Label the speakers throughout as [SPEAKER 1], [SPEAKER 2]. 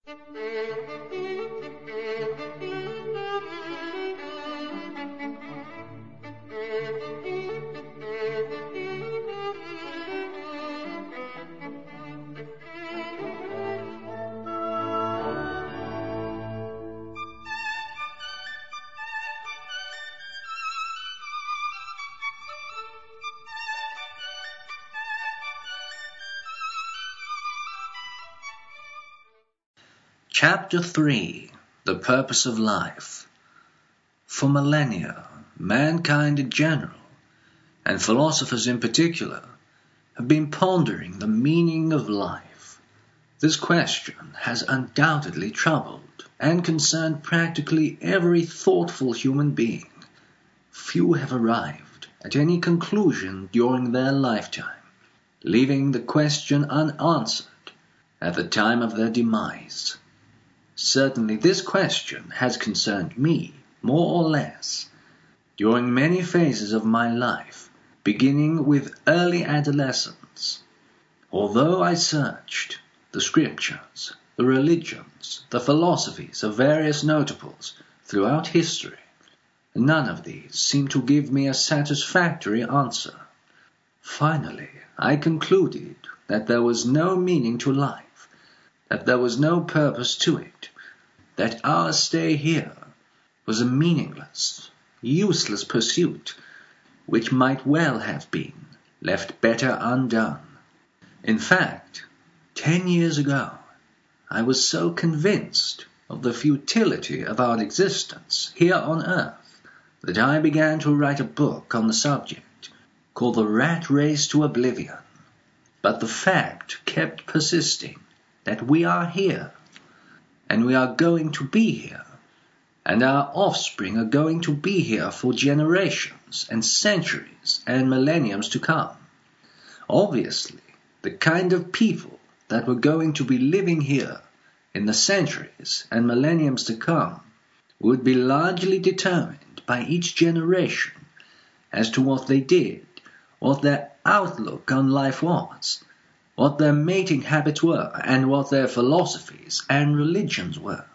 [SPEAKER 1] Chapter 3: The Purpose of Life. For millennia, mankind in general, and philosophers in particular, have been pondering the meaning of life. This question has undoubtedly troubled and concerned practically every thoughtful human being. Few have arrived at any conclusion during their lifetime, leaving the question unanswered at the time of their demise. Certainly this question has concerned me, more or less, during many phases of my life, beginning with early adolescence. Although I searched the scriptures, the religions, the philosophies of various notables throughout history, none of these seemed to give me a satisfactory answer. Finally, I concluded that there was no meaning to life, that there was no purpose to it, that our stay here was a meaningless, useless pursuit, which might well have been left better undone. In fact, 10 years ago, I was so convinced of the futility of our existence here on earth that I began to write a book on the subject called The Rat Race to Oblivion. But the fact kept persisting that we are here, and we are going to be here, and our offspring are going to be here for generations and centuries and millenniums to come. Obviously, the kind of people that were going to be living here in the centuries and millenniums to come would be largely determined by each generation as to what they did, what their outlook on life was, what their mating habits were, and what their philosophies and religions were.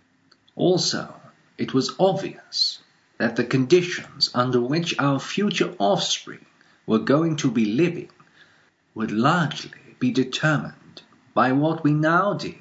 [SPEAKER 1] Also, it was obvious that the conditions under which our future offspring were going to be living would largely be determined by what we now did,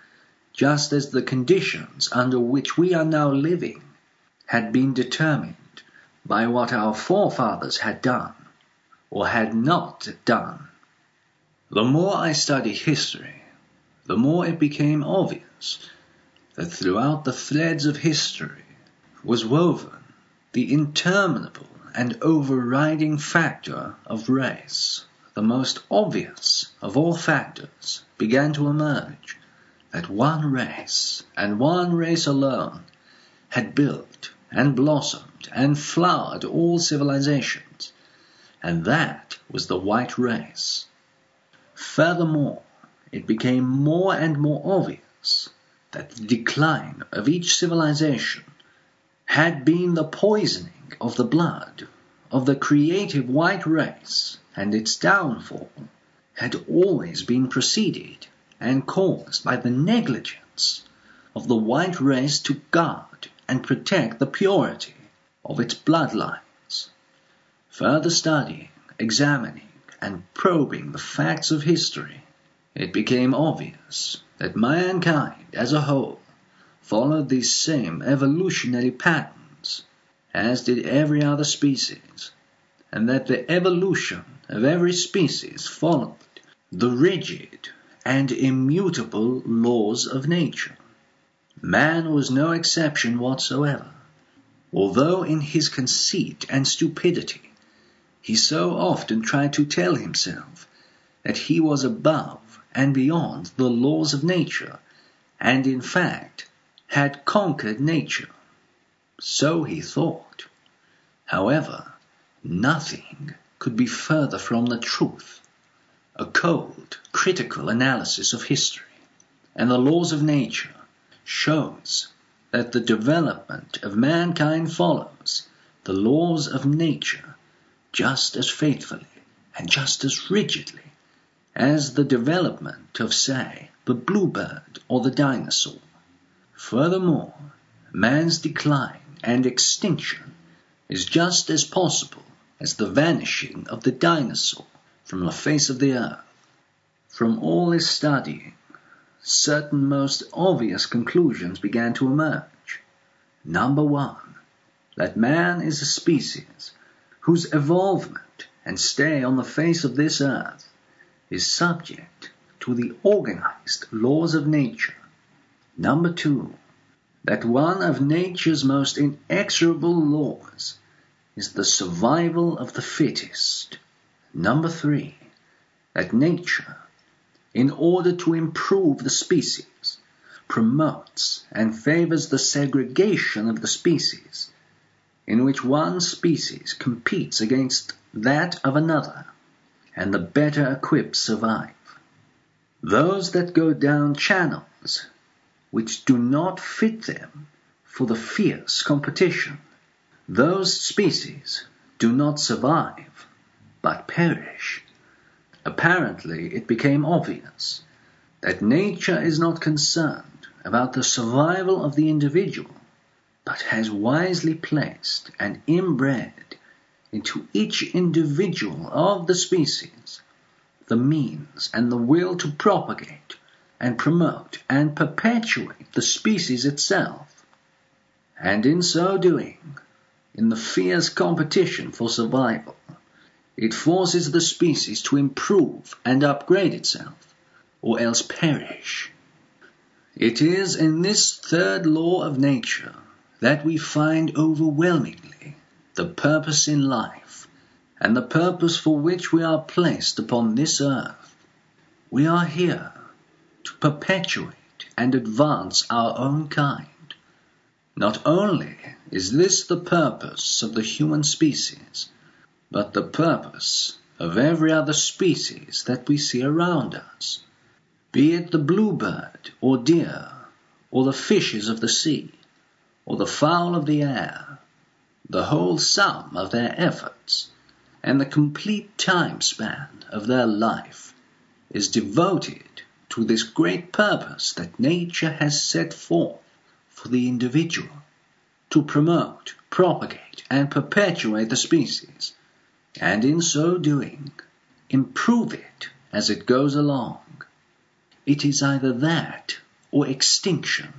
[SPEAKER 1] just as the conditions under which we are now living had been determined by what our forefathers had done or had not done. The more I studied history, the more it became obvious that throughout the threads of history was woven the interminable and overriding factor of race. The most obvious of all factors began to emerge, that one race, and one race alone, had built and blossomed and flowered all civilizations, and that was the white race. Furthermore, it became more and more obvious that the decline of each civilization had been the poisoning of the blood of the creative white race, and its downfall had always been preceded and caused by the negligence of the white race to guard and protect the purity of its bloodlines. Further studying, examining, and probing the facts of history, it became obvious that mankind as a whole followed these same evolutionary patterns as did every other species, and that the evolution of every species followed the rigid and immutable laws of nature. Man was no exception whatsoever, although in his conceit and stupidity he so often tried to tell himself that he was above and beyond the laws of nature, and in fact had conquered nature. So he thought. However, nothing could be further from the truth. A cold, critical analysis of history and the laws of nature shows that the development of mankind follows the laws of nature just as faithfully and just as rigidly as the development of, say, the bluebird or the dinosaur. Furthermore, man's decline and extinction is just as possible as the vanishing of the dinosaur from the face of the earth. From all his studying, certain most obvious conclusions began to emerge. Number one, that man is a species whose evolvement and stay on the face of this earth is subject to the organized laws of nature. Number two, that one of nature's most inexorable laws is the survival of the fittest. Number three, that nature, in order to improve the species, promotes and favors the segregation of the species, in which one species competes against that of another, and the better equipped survive. Those that go down channels which do not fit them for the fierce competition, those species do not survive, but perish. Apparently, it became obvious that nature is not concerned about the survival of the individual, but has wisely placed and inbred into each individual of the species the means and the will to propagate and promote and perpetuate the species itself. And in so doing, in the fierce competition for survival, it forces the species to improve and upgrade itself, or else perish. It is in this third law of nature that we find overwhelmingly the purpose in life, and the purpose for which we are placed upon this earth. We are here to perpetuate and advance our own kind. Not only is this the purpose of the human species, but the purpose of every other species that we see around us, be it the bluebird or deer, or the fishes of the sea, or the fowl of the air. The whole sum of their efforts and the complete time span of their life is devoted to this great purpose that nature has set forth for the individual, to promote, propagate, and perpetuate the species, and in so doing, improve it as it goes along. It is either that or extinction.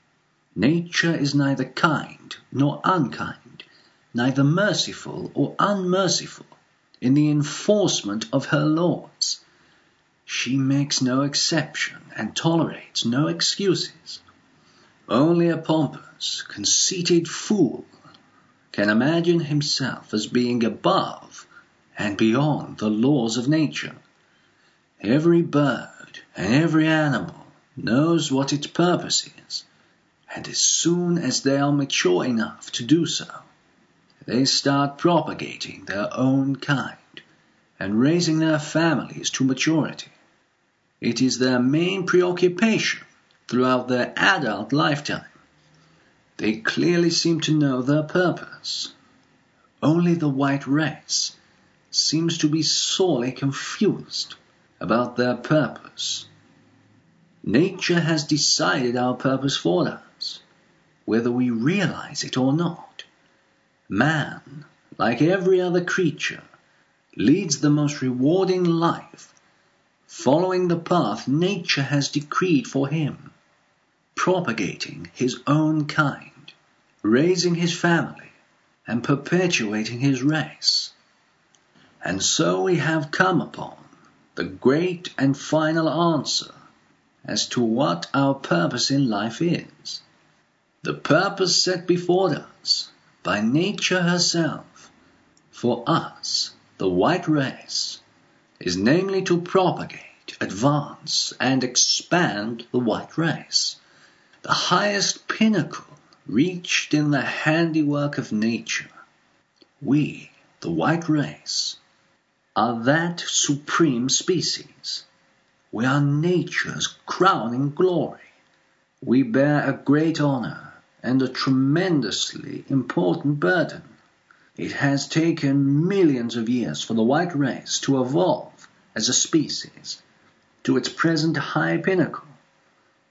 [SPEAKER 1] Nature is neither kind nor unkind, neither merciful or unmerciful in the enforcement of her laws. She makes no exception and tolerates no excuses. Only a pompous, conceited fool can imagine himself as being above and beyond the laws of nature. Every bird and every animal knows what its purpose is, and as soon as they are mature enough to do so, they start propagating their own kind and raising their families to maturity. It is their main preoccupation throughout their adult lifetime. They clearly seem to know their purpose. Only the white race seems to be sorely confused about their purpose. Nature has decided our purpose for us, whether we realize it or not. Man, like every other creature, leads the most rewarding life, following the path nature has decreed for him, propagating his own kind, raising his family, and perpetuating his race. And so we have come upon the great and final answer as to what our purpose in life is. The purpose set before us by nature herself, for us, the white race, is namely to propagate, advance, and expand the white race, the highest pinnacle reached in the handiwork of nature. We, the white race, are that supreme species. We are nature's crowning glory. We bear a great honor and a tremendously important burden. It has taken millions of years for the white race to evolve as a species to its present high pinnacle.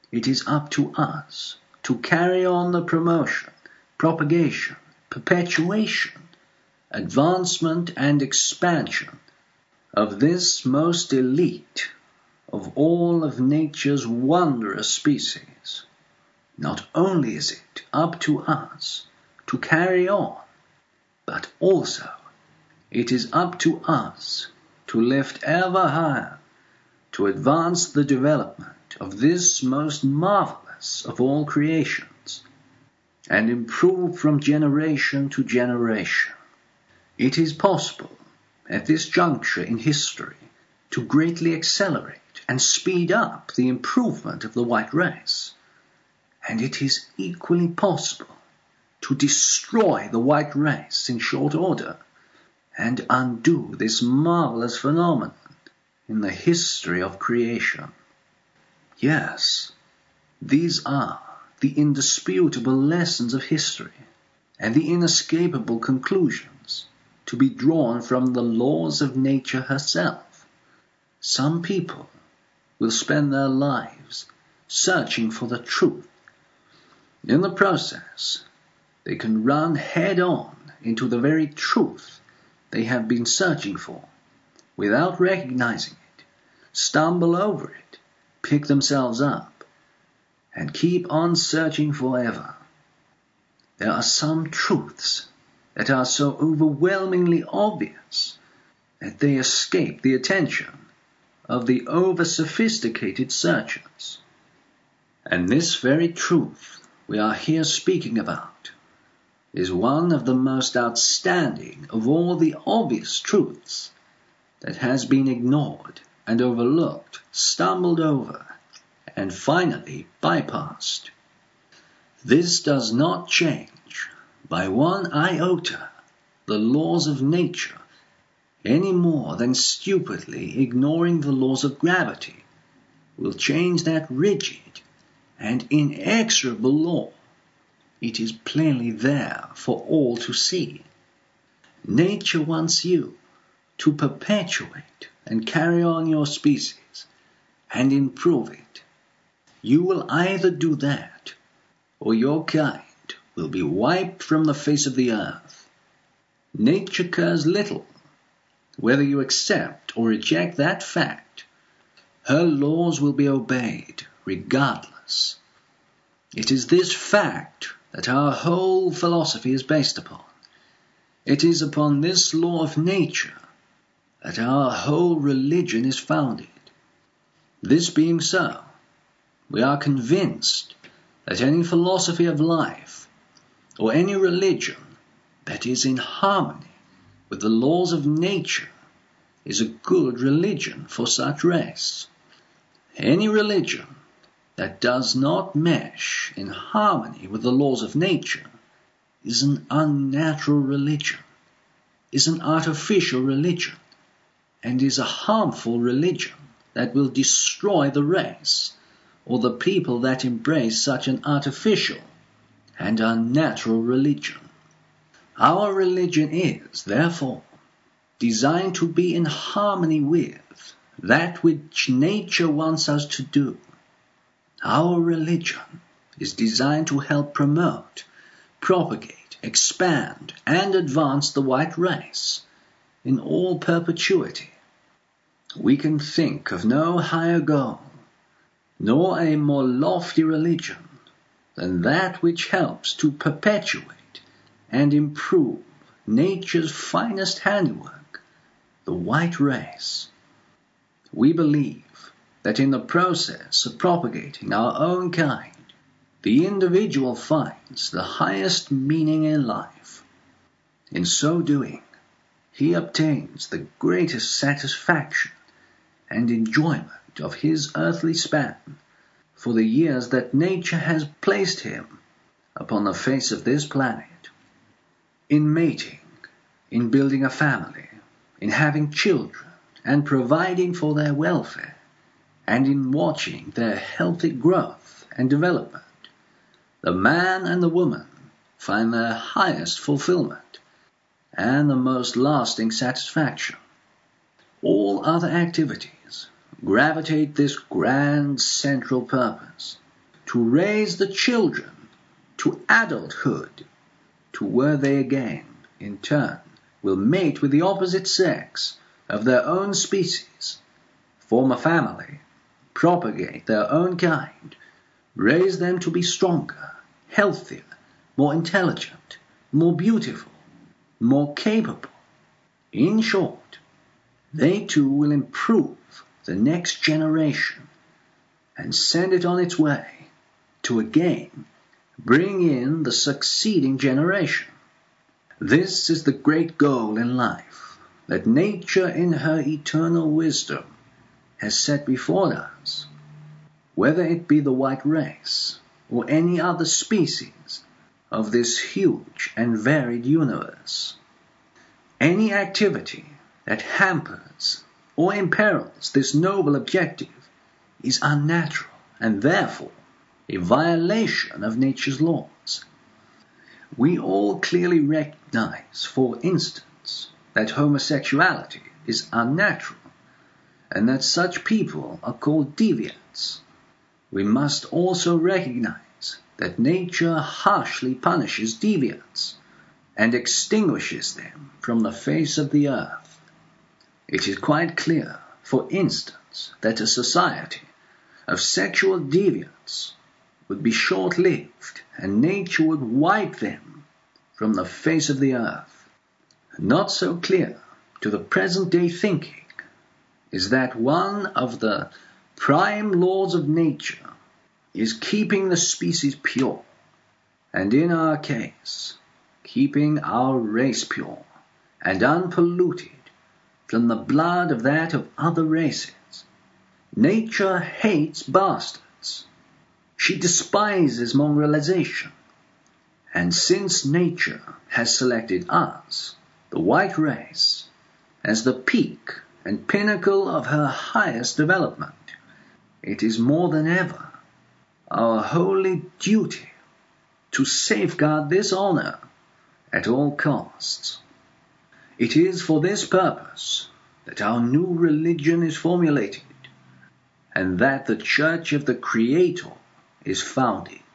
[SPEAKER 1] It is up to us to carry on the promotion, propagation, perpetuation, advancement and expansion of this most elite of all of nature's wondrous species. Not only is it up to us to carry on, but also it is up to us to lift ever higher, to advance the development of this most marvelous of all creations, and improve from generation to generation. It is possible, at this juncture in history, to greatly accelerate and speed up the improvement of the white race, and it is equally possible to destroy the white race in short order and undo this marvelous phenomenon in the history of creation. Yes, these are the indisputable lessons of history and the inescapable conclusions to be drawn from the laws of nature herself. Some people will spend their lives searching for the truth. In the process, they can run head-on into the very truth they have been searching for, without recognizing it, stumble over it, pick themselves up, and keep on searching forever. There are some truths that are so overwhelmingly obvious that they escape the attention of the over-sophisticated searchers. And this very truth we are here speaking about is one of the most outstanding of all the obvious truths that has been ignored and overlooked, stumbled over, and finally bypassed. This does not change by one iota the laws of nature any more than stupidly ignoring the laws of gravity will change that rigid and inexorable law. It is plainly there for all to see. Nature wants you to perpetuate and carry on your species and improve it. You will either do that, or your kind will be wiped from the face of the earth. Nature cares little whether you accept or reject that fact. Her laws will be obeyed regardless. It is this fact that our whole philosophy is based upon. It is upon this law of nature that our whole religion is founded. This being so, we are convinced that any philosophy of life or any religion that is in harmony with the laws of nature is a good religion for such race. Any religion that does not mesh in harmony with the laws of nature is an unnatural religion, is an artificial religion, and is a harmful religion that will destroy the race or the people that embrace such an artificial and unnatural religion. Our religion is, therefore, designed to be in harmony with that which nature wants us to do. Our religion is designed to help promote, propagate, expand, and advance the white race in all perpetuity. We can think of no higher goal, nor a more lofty religion than that which helps to perpetuate and improve nature's finest handiwork, the white race. We believe that in the process of propagating our own kind, the individual finds the highest meaning in life. In so doing, he obtains the greatest satisfaction and enjoyment of his earthly span for the years that nature has placed him upon the face of this planet. In mating, in building a family, in having children, and providing for their welfare, and in watching their healthy growth and development, the man and the woman find their highest fulfillment and the most lasting satisfaction. All other activities gravitate this grand central purpose, to raise the children to adulthood, to where they again, in turn, will mate with the opposite sex of their own species, form a family, propagate their own kind, raise them to be stronger, healthier, more intelligent, more beautiful, more capable. In short, they too will improve the next generation and send it on its way to again bring in the succeeding generation. This is the great goal in life that nature in her eternal wisdom has set before us. Whether it be the white race or any other species of this huge and varied universe, any activity that hampers or imperils this noble objective is unnatural and therefore a violation of nature's laws. We all clearly recognize, for instance, that homosexuality is unnatural and that such people are called deviants. We must also recognize that nature harshly punishes deviants and extinguishes them from the face of the earth. It is quite clear, for instance, that a society of sexual deviants would be short-lived and nature would wipe them from the face of the earth. Not so clear to the present-day thinking is that one of the prime laws of nature is keeping the species pure, and in our case, keeping our race pure and unpolluted from the blood of that of other races. Nature hates bastards. She despises mongrelization. And since nature has selected us, the white race, as the peak and pinnacle of her highest development, it is more than ever our holy duty to safeguard this honor at all costs. It is for this purpose that our new religion is formulated, and that the Church of the Creator is founded.